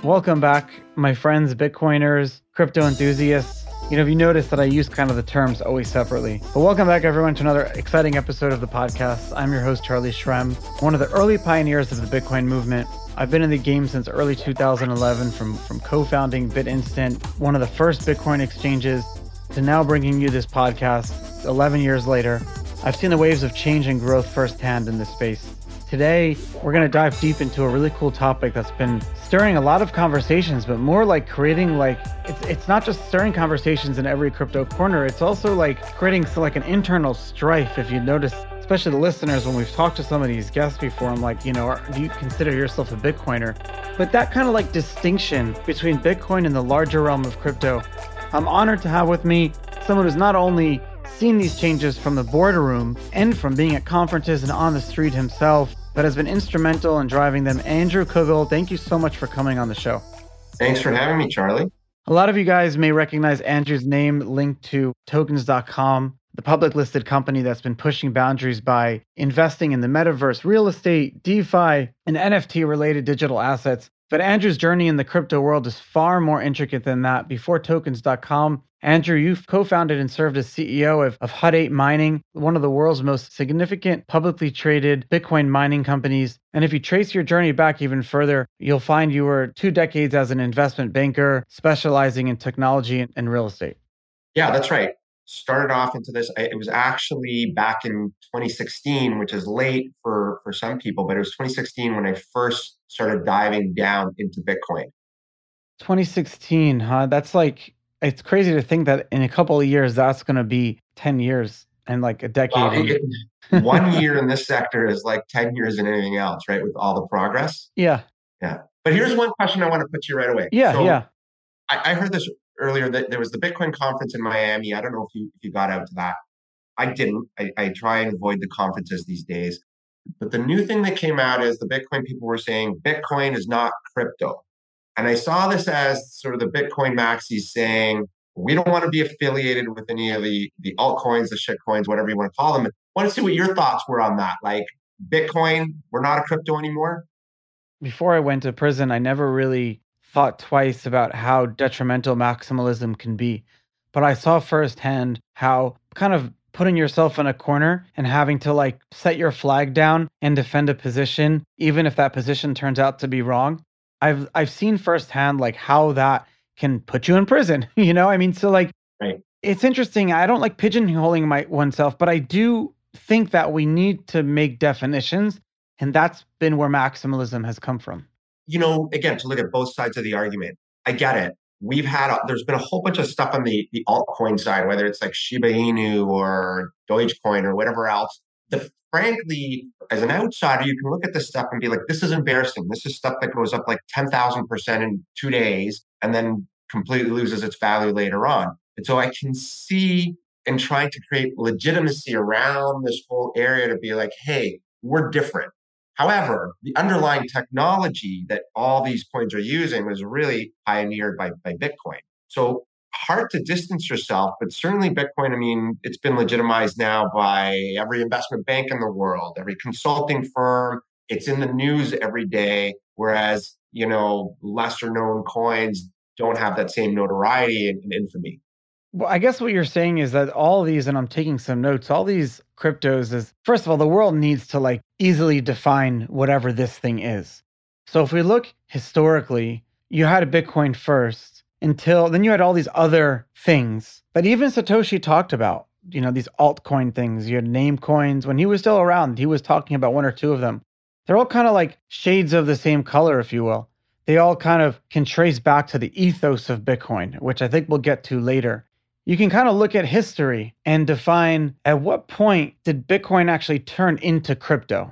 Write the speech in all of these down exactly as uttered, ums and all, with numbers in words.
Welcome back, my friends, Bitcoiners, crypto enthusiasts. You know, if you notice that I use kind of the terms always separately. But welcome back, everyone, to another exciting episode of the podcast. I'm your host, Charlie Shrem, one of the early pioneers of the Bitcoin movement. I've been in the game since early two thousand eleven, from, from co-founding BitInstant, one of the first Bitcoin exchanges, to now bringing you this podcast eleven years later. I've seen the waves of change and growth firsthand in this space. Today, we're going to dive deep into a really cool topic that's been stirring a lot of conversations, but more like creating like, it's it's not just stirring conversations in every crypto corner, it's also like creating so like an internal strife. If you notice, especially the listeners, when we've talked to some of these guests before, I'm like, you know, are, do you consider yourself a Bitcoiner? But that kind of like distinction between Bitcoin and the larger realm of crypto, I'm honored to have with me someone who's not only seen these changes from the boardroom and from being at conferences and on the street himself, but has been instrumental in driving them. Andrew Kugel, thank you so much for coming on the show. Thanks for having me, Charlie. A lot of you guys may recognize Andrew's name linked to tokens dot com, the public listed company that's been pushing boundaries by investing in the metaverse, real estate, DeFi, and N F T related digital assets. But Andrew's journey in the crypto world is far more intricate than that. Before tokens dot com, Andrew, you've co-founded and served as C E O of, of Hut eight Mining, one of the world's most significant publicly traded Bitcoin mining companies. And if you trace your journey back even further, you'll find you were two decades as an investment banker, specializing in technology and, and real estate. Yeah, that's right. Started off into this, it was actually back in twenty sixteen, which is late for, for some people, but it was twenty sixteen when I first started diving down into Bitcoin. twenty sixteen, huh? That's like, it's crazy to think that in a couple of years, that's going to be ten years and like a decade. Well, it, one year in this sector is like ten years in anything else, right? With all the progress. Yeah. Yeah. But here's one question I want to put to you right away. Yeah, so yeah. I, I heard this earlier that there was the Bitcoin conference in Miami. I don't know if you if you got out to that. I didn't. I, I try and avoid the conferences these days. But the new thing that came out is the Bitcoin people were saying Bitcoin is not crypto. And I saw this as sort of the Bitcoin maxis saying, we don't want to be affiliated with any of the, the altcoins, the shit coins, whatever you want to call them. I want to see what your thoughts were on that. Like Bitcoin, we're not a crypto anymore. Before I went to prison, I never really thought twice about how detrimental maximalism can be. But I saw firsthand how kind of putting yourself in a corner and having to like set your flag down and defend a position, even if that position turns out to be wrong. I've I've seen firsthand like how that can put you in prison. You know, I mean, so like, right. It's interesting. I don't like pigeonholing my oneself, but I do think that we need to make definitions, and that's been where maximalism has come from. You know, again, to look at both sides of the argument, I get it. We've had, a, there's been a whole bunch of stuff on the, the altcoin side, whether it's like Shiba Inu or Dogecoin or whatever else. The, frankly, as an outsider, you can look at this stuff and be like, this is embarrassing. This is stuff that goes up like ten thousand percent in two days and then completely loses its value later on. And so I can see in trying to create legitimacy around this whole area to be like, hey, we're different. However, the underlying technology that all these coins are using was really pioneered by, by Bitcoin. So hard to distance yourself, but certainly Bitcoin, I mean, it's been legitimized now by every investment bank in the world, every consulting firm. It's in the news every day, whereas, you know, lesser known coins don't have that same notoriety and, and infamy. Well, I guess what you're saying is that all these, and I'm taking some notes, all these cryptos is, first of all, the world needs to like easily define whatever this thing is. So if we look historically, you had a Bitcoin first until then you had all these other things that even Satoshi talked about, you know, these altcoin things. You had name coins. When he was still around, he was talking about one or two of them. They're all kind of like shades of the same color, if you will. They all kind of can trace back to the ethos of Bitcoin, which I think we'll get to later. You can kind of look at history and define at what point did Bitcoin actually turn into crypto?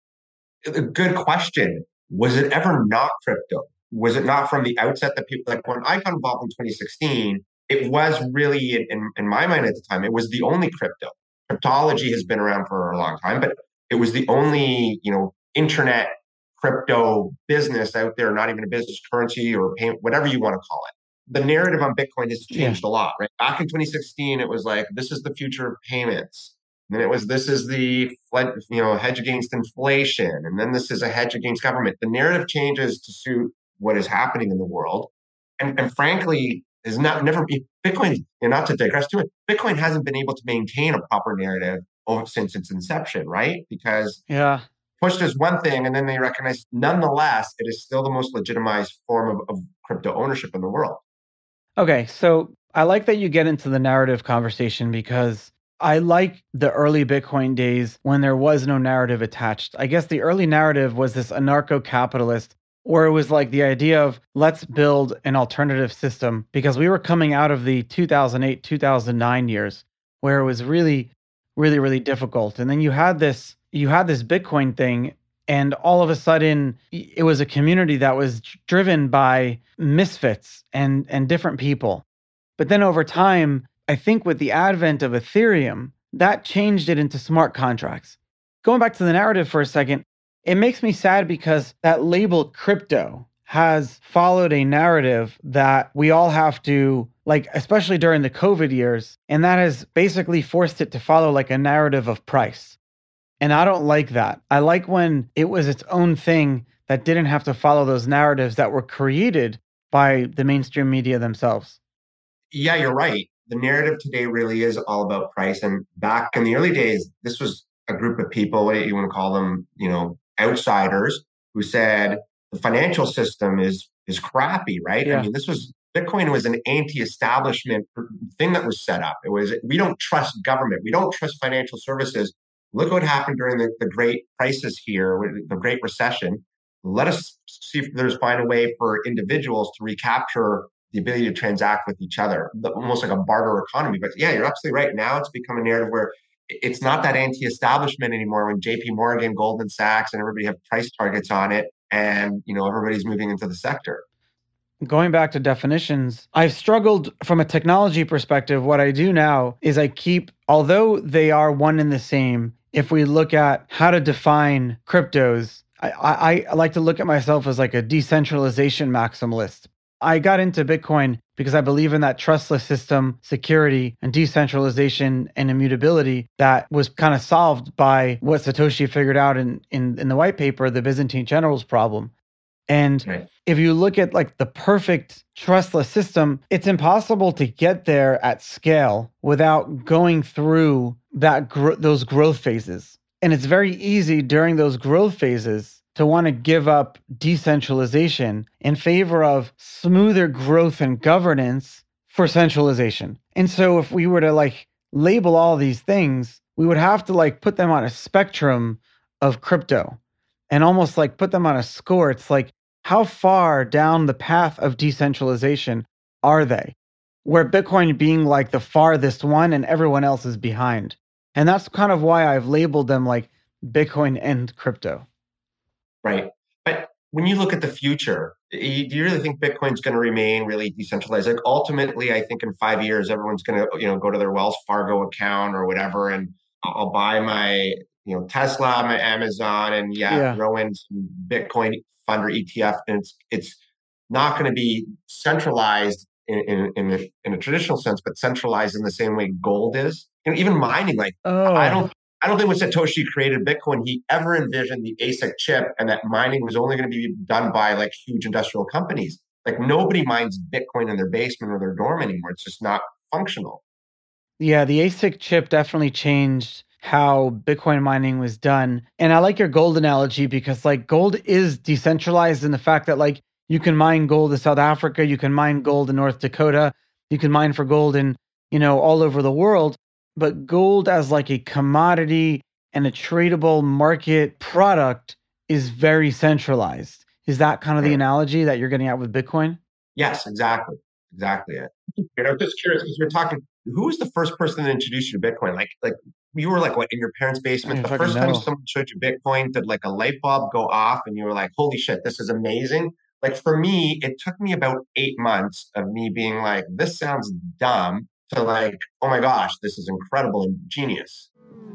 A good question. Was it ever not crypto? Was it not from the outset that people, like when I got involved in twenty sixteen, it was really, in, in my mind at the time, it was the only crypto. Cryptology has been around for a long time, but it was the only, you know, internet crypto business out there, not even a business currency or payment, whatever you want to call it. The narrative on Bitcoin has changed yeah. a lot, right? Back in twenty sixteen, it was like, this is the future of payments. And then it was, this is the, you know, hedge against inflation. And then this is a hedge against government. The narrative changes to suit what is happening in the world. And, and frankly, is not never be Bitcoin, you know, not to digress too much, Bitcoin hasn't been able to maintain a proper narrative over, since its inception, right? Because Yeah. pushed as one thing, and then they recognize, nonetheless, it is still the most legitimized form of, of crypto ownership in the world. Okay, so I like that you get into the narrative conversation because I like the early Bitcoin days when there was no narrative attached. I guess the early narrative was this anarcho-capitalist, where it was like the idea of let's build an alternative system, because we were coming out of the two thousand eight, two thousand nine years where it was really, really, really difficult. And then you had this, you had this Bitcoin thing, and all of a sudden it was a community that was driven by misfits and, and different people. But then over time, I think with the advent of Ethereum, that changed it into smart contracts. Going back to the narrative for a second, it makes me sad because that label crypto has followed a narrative that we all have to, like, especially during the COVID years, and that has basically forced it to follow like a narrative of price. And I don't like that. I like when it was its own thing that didn't have to follow those narratives that were created by the mainstream media themselves. Yeah, you're right. The narrative today really is all about price. And back in the early days, this was a group of people, what do you want to call them, you know, outsiders, who said the financial system is is crappy, right? Yeah. I mean, this was Bitcoin was an anti-establishment thing that was set up. It was, we don't trust government. We don't trust financial services. Look what happened during the, the great crisis here, the Great Recession. Let us see if there's find a way for individuals to recapture the ability to transact with each other, almost like a barter economy. But yeah, you're absolutely right. Now it's become a narrative where it's not that anti-establishment anymore, when J P Morgan, Goldman Sachs, and everybody have price targets on it, and you know everybody's moving into the sector. Going back to definitions, I've struggled from a technology perspective. What I do now is I keep, although they are one and the same, if we look at how to define cryptos, I, I, I like to look at myself as like a decentralization maximalist. I got into Bitcoin because I believe in that trustless system, security, and decentralization and immutability that was kind of solved by what Satoshi figured out in, in, in the white paper, the Byzantine generals problem. And Right. If you look at like the perfect trustless system, it's impossible to get there at scale without going through that gro- those growth phases. And it's very easy during those growth phases to want to give up decentralization in favor of smoother growth and governance for centralization. And so if we were to like label all these things, we would have to like put them on a spectrum of crypto and almost like put them on a score. It's like, how far down the path of decentralization are they? Where Bitcoin being like the farthest one and everyone else is behind. And that's kind of why I've labeled them like Bitcoin and crypto. Right. But when you look at the future, do you really think Bitcoin's going to remain really decentralized? Like ultimately, I think in five years, everyone's going to, you know, go to their Wells Fargo account or whatever, and I'll buy my, you know, Tesla, my Amazon, and yeah, Yeah. throw in some Bitcoin fund or E T F, and it's it's not going to be centralized in in, in, a, in a traditional sense, but centralized in the same way gold is. You know, even mining, like Oh. I don't. I don't think when Satoshi created Bitcoin, he ever envisioned the A S I C chip and that mining was only going to be done by like huge industrial companies. Like nobody mines Bitcoin in their basement or their dorm anymore. It's just not functional. Yeah, the A S I C chip definitely changed how Bitcoin mining was done. And I like your gold analogy because like gold is decentralized in the fact that like you can mine gold in South Africa, you can mine gold in North Dakota, you can mine for gold in, you know, all over the world. But gold as like a commodity and a tradable market product is very centralized. Is that kind of the analogy that you're getting at with Bitcoin? Yes, exactly. Exactly it. And I'm just curious because you're talking, who was the first person that introduced you to Bitcoin? Like, like you were like, what, in your parents' basement? I The first time know. someone showed you Bitcoin, did like a light bulb go off and you were like, holy shit, this is amazing. Like for me, it took me about eight months of me being like, this sounds dumb, to like, oh my gosh, this is incredible and genius.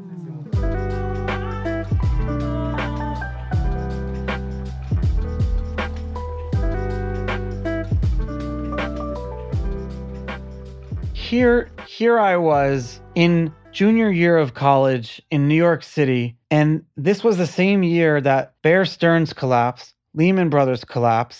Here, here I was in junior year of college in New York City, and this was the same year that Bear Stearns collapsed, Lehman Brothers collapsed,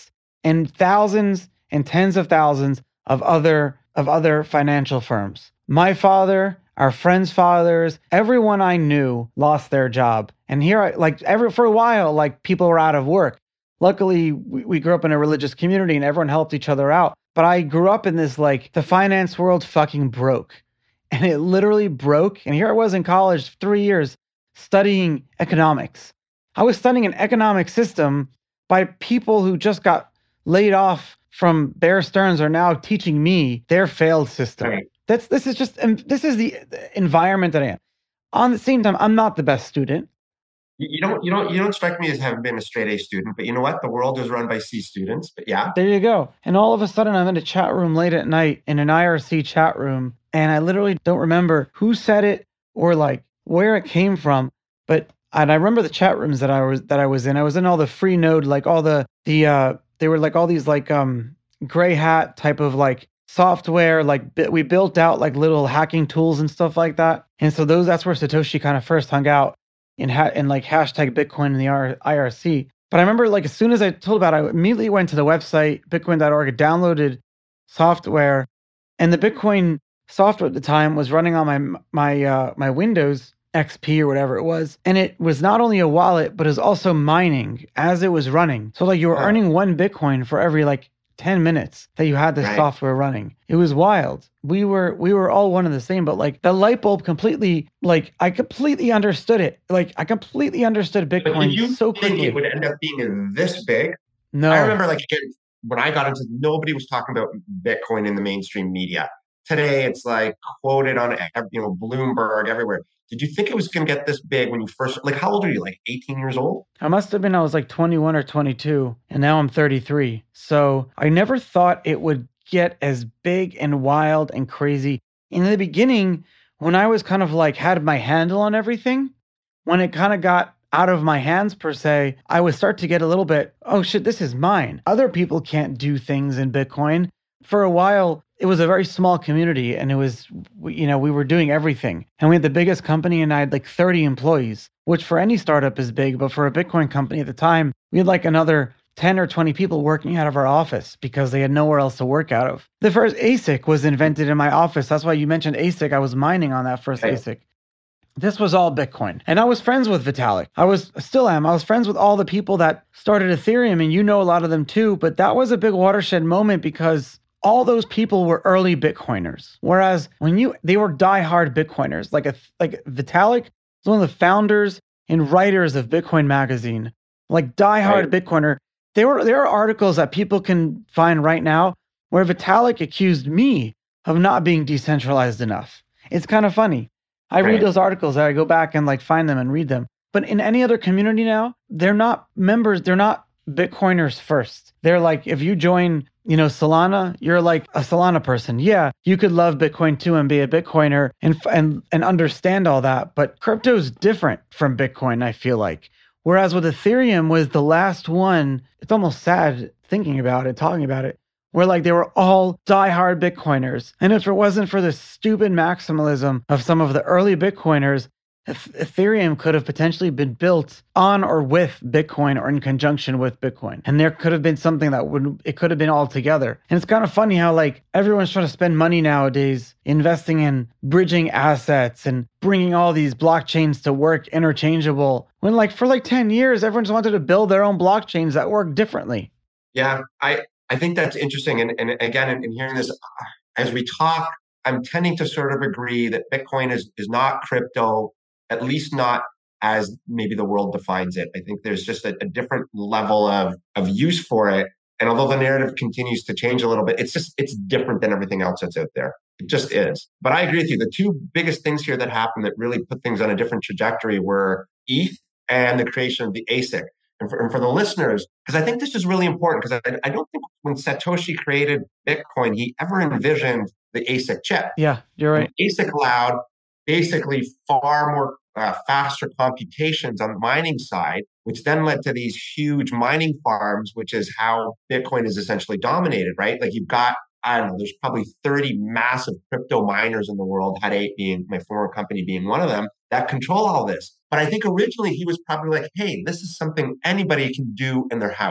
and thousands and tens of thousands of other of other financial firms. My father, our friends' fathers, everyone I knew lost their job. And here, I, like every for a while, like people were out of work. Luckily, we, we grew up in a religious community and everyone helped each other out. But I grew up in this, like, the finance world fucking broke. And it literally broke. And here I was in college, three years, studying economics. I was studying an economic system by people who just got laid off from Bear Stearns are now teaching me their failed system. Right. That's this is just this is the environment that I am. On the same time, I'm not the best student. You don't you don't you don't strike me as having been a straight A student, but you know what? The world is run by C students. But yeah. There you go. And all of a sudden I'm in a chat room late at night in an I R C chat room, and I literally don't remember who said it or like where it came from. But and I remember the chat rooms that I was that I was in. I was in all the free node, like all the the uh they were like all these like um gray hat type of like software, like we built out like little hacking tools and stuff like that. And so those that's where Satoshi kind of first hung out in ha- in like hashtag Bitcoin in the R- I R C. But I remember like as soon as I told about it, I immediately went to the website bitcoin dot org, downloaded software, and the Bitcoin software at the time was running on my my uh, my Windows X P or whatever it was, and it was not only a wallet but it was also mining as it was running. So like you were oh. earning one Bitcoin for every like ten minutes that you had this right. software running. It was wild. We were we were all one and the same, but like the light bulb completely, like I completely understood it. Like I completely understood Bitcoin but did you so think quickly. It would end up being this big? No. I remember like again, when I got into nobody was talking about Bitcoin in the mainstream media. Today it's like quoted on you know Bloomberg everywhere. Did you think it was going to get this big when you first, like, how old are you? Like eighteen years old? I must have been, I was like twenty-one or twenty-two, and now I'm thirty-three. So I never thought it would get as big and wild and crazy. In the beginning, when I was kind of like had my handle on everything, when it kind of got out of my hands per se, I would start to get a little bit, oh shit, this is mine. Other people can't do things in Bitcoin. For a while, it was a very small community, and it was, you know, we were doing everything. And we had the biggest company, and I had like thirty employees, which for any startup is big. But for a Bitcoin company at the time, we had like another ten or twenty people working out of our office because they had nowhere else to work out of. The first A S I C was invented in my office. That's why you mentioned A S I C. I was mining on that first okay. A S I C. This was all Bitcoin. And I was friends with Vitalik. I was still am. I was friends with all the people that started Ethereum, and you know a lot of them too. But that was a big watershed moment because all those people were early Bitcoiners. Whereas when you, they were diehard Bitcoiners. Like a, like Vitalik was one of the founders and writers of Bitcoin Magazine. Like diehard right. Bitcoiner. There were there are articles that people can find right now where Vitalik accused me of not being decentralized enough. It's kind of funny. I right. read those articles. I go back and like find them and read them. But in any other community now, they're not members. They're not Bitcoiners first. They're like, if you join, you know, Solana, you're like a Solana person. Yeah, you could love Bitcoin too and be a Bitcoiner and and and understand all that. But crypto's different from Bitcoin, I feel like. Whereas with Ethereum was the last one, it's almost sad thinking about it, talking about it, where like they were all diehard Bitcoiners. And if it wasn't for the stupid maximalism of some of the early Bitcoiners, Ethereum could have potentially been built on or with Bitcoin or in conjunction with Bitcoin. And there could have been something that would, it could have been all together. And it's kind of funny how like everyone's trying to spend money nowadays investing in bridging assets and bringing all these blockchains to work interchangeable. When like for like ten years, everyone's wanted to build their own blockchains that work differently. Yeah, I, I think that's interesting. And, and again, in, in hearing this, as we talk, I'm tending to sort of agree that Bitcoin is, is not crypto, at least not as maybe the world defines it. I think there's just a, a different level of, of use for it. And although the narrative continues to change a little bit, it's just, it's different than everything else that's out there. It just is. But I agree with you. The two biggest things here that happened that really put things on a different trajectory were E T H and the creation of the A S I C. And for, and for the listeners, because I think this is really important, because I, I don't think when Satoshi created Bitcoin, he ever envisioned the A S I C chip. Yeah, you're right. And A S I C allowed basically far more uh, faster computations on the mining side, which then led to these huge mining farms, which is how Bitcoin is essentially dominated, right? Like you've got, I don't know, there's probably thirty massive crypto miners in the world, Hut eight being my former company being one of them, that control all this. But I think originally he was probably like, hey, this is something anybody can do in their house.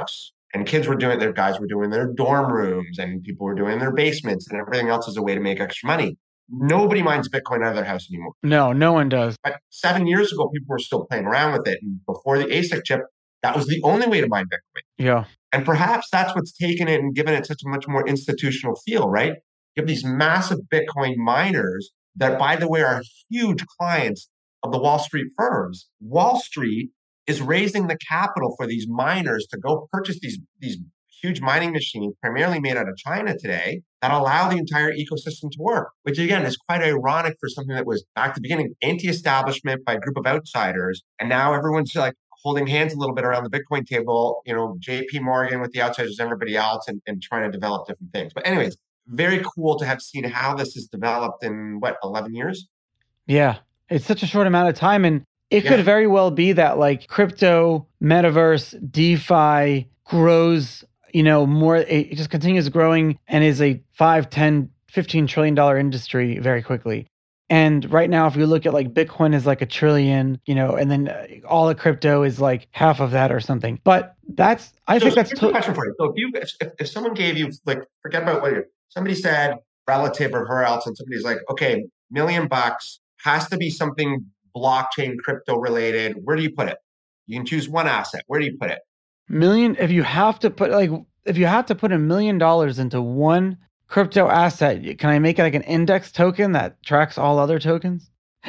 And kids were doing, their guys were doing their dorm rooms and people were doing their basements and everything else as a way to make extra money. Nobody minds Bitcoin out of their house anymore. No, no one does. But seven years ago, people were still playing around with it. And before the A S I C chip, that was the only way to mine Bitcoin. Yeah. And perhaps that's what's taken it and given it such a much more institutional feel, right? You have these massive Bitcoin miners that, by the way, are huge clients of the Wall Street firms. Wall Street is raising the capital for these miners to go purchase these, these huge mining machines, primarily made out of China today, that allow the entire ecosystem to work, which again is quite ironic for something that was, back to the beginning, anti-establishment by a group of outsiders. And now everyone's like holding hands a little bit around the Bitcoin table, you know, J P Morgan with the outsiders and everybody else, and, and trying to develop different things. But anyways, very cool to have seen how this has developed in, what, eleven years? Yeah. It's such a short amount of time. And it Yeah. could very well be that like crypto, metaverse, DeFi grows, you know, more, it just continues growing and is a five, ten, fifteen trillion dollar industry very quickly. And right now, if you look at like Bitcoin is like a trillion, you know, and then uh, all the crypto is like half of that or something. But that's, I So think that's here's a to- question for you. So if you, if, if, if someone gave you, like, forget about what you, somebody said relative or her else, and somebody's like, okay, million bucks has to be something blockchain, crypto related. Where do you put it? You can choose one asset. Where do you put it? million, if you have to put like, if you have to put a million dollars into one crypto asset, can I make it like an index token that tracks all other tokens?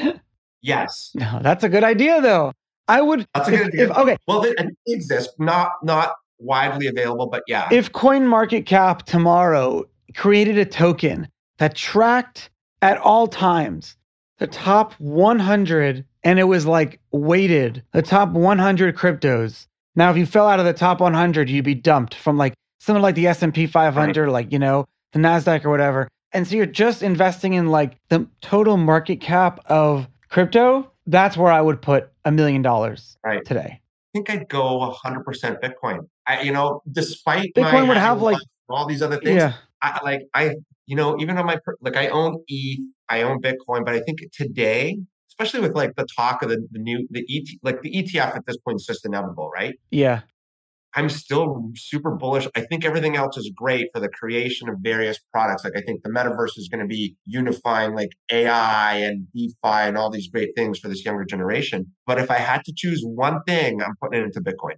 Yes. No, that's a good idea though. I would, That's a if, good idea. if- okay, Well, they, they exist, not not widely available, but yeah. if CoinMarketCap tomorrow created a token that tracked at all times the top one hundred and it was like weighted, the top one hundred cryptos. Now, if you fell out of the top one hundred, you'd be dumped from like something like the S and P five hundred, like, you know, the NASDAQ or whatever. And so you're just investing in like the total market cap of crypto. That's where I would put a million dollars Right. today. I think I'd go one hundred percent Bitcoin. I, you know, despite Bitcoin my would have, having like- lost all these other things. Yeah. I like I, you know, even on my per- like I own E T H, I own Bitcoin, but I think today, especially with like the talk of the, the new the E T like the E T F at this point is just inevitable, right? Yeah. I'm still super bullish. I think everything else is great for the creation of various products. Like I think the metaverse is going to be unifying like A I and DeFi and all these great things for this younger generation. But if I had to choose one thing, I'm putting it into Bitcoin.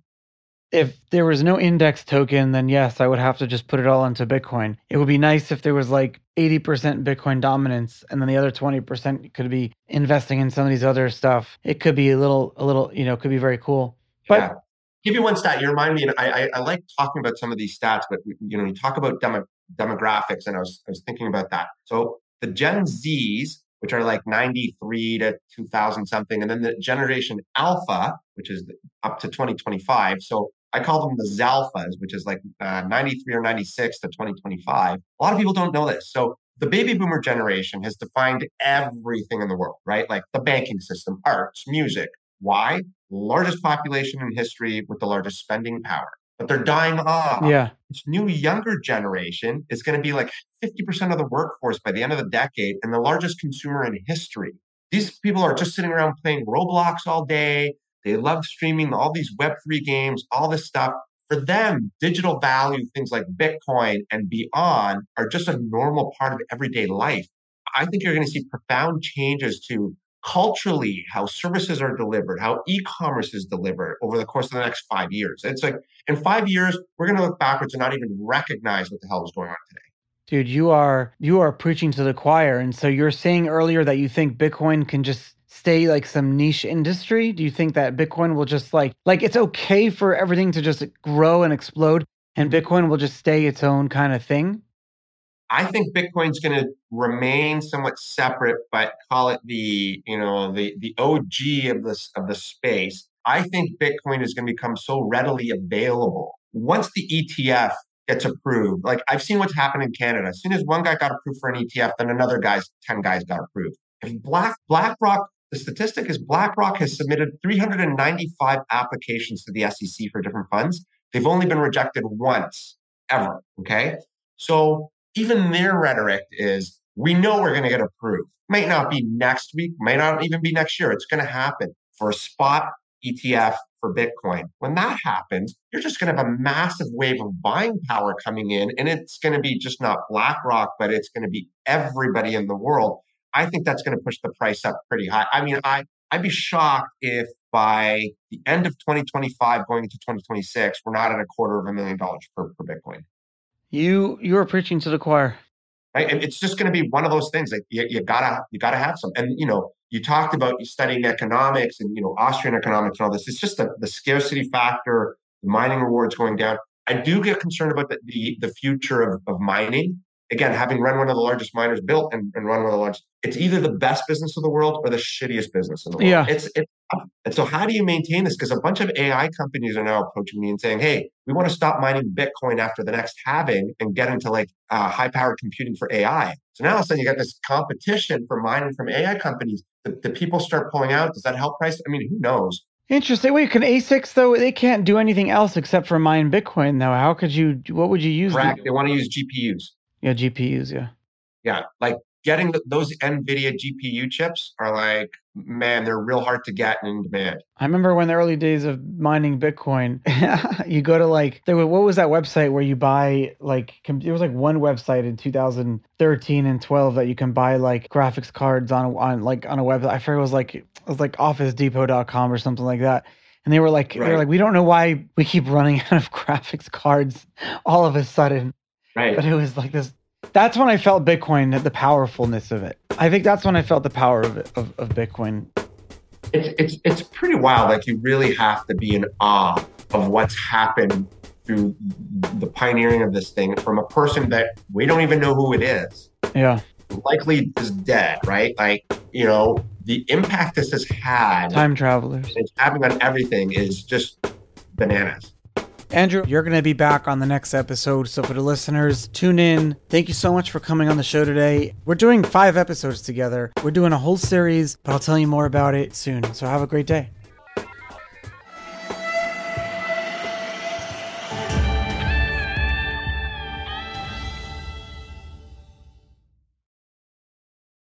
If there was no index token, then yes, I would have to just put it all into Bitcoin. It would be nice if there was like eighty percent Bitcoin dominance and then the other twenty percent could be investing in some of these other stuff. It could be a little, a little, you know, could be very cool. But Yeah. Give you one stat. You remind me, and I, I, I like talking about some of these stats, but you know, you talk about demo, demographics, and I was I was thinking about that. So the Gen Zs, which are like ninety-three to two thousand something, and then the Generation Alpha, which is up to twenty twenty-five. So I call them the Zalphas, which is like uh, ninety-three or ninety-six to twenty twenty-five. A lot of people don't know this. So the baby boomer generation has defined everything in the world, right? Like the banking system, arts, music. Why? Largest population in history with the largest spending power. But they're dying off. yeah, This new younger generation is going to be like fifty percent of the workforce by the end of the decade and the largest consumer in history. These people are just sitting around playing Roblox all day. They love streaming all these Web three games, all this stuff. For them, digital value, things like Bitcoin and beyond, are just a normal part of everyday life. I think you're going to see profound changes to culturally how services are delivered, how e-commerce is delivered over the course of the next five years. It's like in five years, we're going to look backwards and not even recognize what the hell is going on today. dude, you are you are preaching to the choir. And so you're saying earlier that you think Bitcoin can just stay like some niche industry? Do you think that Bitcoin will just like like it's okay for everything to just grow and explode and Bitcoin will just stay its own kind of thing? I think Bitcoin's going to remain somewhat separate, but call it the, you know, the the O G of this of the space. I think Bitcoin is going to become so readily available once the E T F gets approved. Like I've seen what's happened in Canada. As soon as one guy got approved for an E T F, then another guy's ten guys got approved. If Black BlackRock, the statistic is BlackRock has submitted three hundred ninety-five applications to the S E C for different funds. They've only been rejected once ever. Okay, so even their rhetoric is, we know we're going to get approved. Might not be next week, might not even be next year. It's going to happen for a spot E T F for Bitcoin. When that happens, you're just going to have a massive wave of buying power coming in, and it's going to be just not BlackRock, but it's going to be everybody in the world. I think that's going to push the price up pretty high. I mean, I, I'd be shocked if by the end of twenty twenty-five, going into twenty twenty-six, we're not at a quarter of a million dollars per, per Bitcoin. You you are preaching to the choir. Right? And it's just going to be one of those things. Like you, you gotta you gotta have some. And you know, you talked about you studying economics and you know Austrian economics and all this. It's just the, the scarcity factor, the mining rewards going down. I do get concerned about the the, the future of, of mining. Again, having run one of the largest miners built and, and run one of the largest, it's either the best business of the world or the shittiest business in the world. Yeah. It's, it's and so how do you maintain this? Because a bunch of A I companies are now approaching me and saying, hey, we want to stop mining Bitcoin after the next halving and get into like uh, high powered computing for A I. So now all of a sudden you got this competition for mining from A I companies. The, the people start pulling out. Does that help price? I mean, who knows? Interesting. Wait, can A SICs though? They can't do anything else except for mine Bitcoin though. How could you? What would you use? Correct. They want to use G P Us. Yeah, G P Us. Yeah. Yeah, like getting the, those NVIDIA G P U chips are like, man, they're real hard to get and in demand. I remember when the early days of mining Bitcoin, you go to like, there was, what was that website where you buy like, there was like one website in two thousand thirteen and twelve that you can buy like graphics cards on, on like on a website. I forget, it was like, it was like office depot dot com or something like that. And they were like, right. they were like, we don't know why we keep running out of graphics cards all of a sudden. Right. But it was like this. That's when I felt Bitcoin, the powerfulness of it. I think that's when I felt the power of it, of, of Bitcoin. It's it's it's pretty wild. Like you really have to be in awe of what's happened through the pioneering of this thing from a person that we don't even know who it is. Yeah. Likely is dead, right? Like, you know, the impact this has had. Time travelers. It's having on everything is just bananas. Andrew, you're going to be back on the next episode. So for the listeners, tune in. Thank you so much for coming on the show today. We're doing five episodes together. We're doing a whole series, but I'll tell you more about it soon. So have a great day.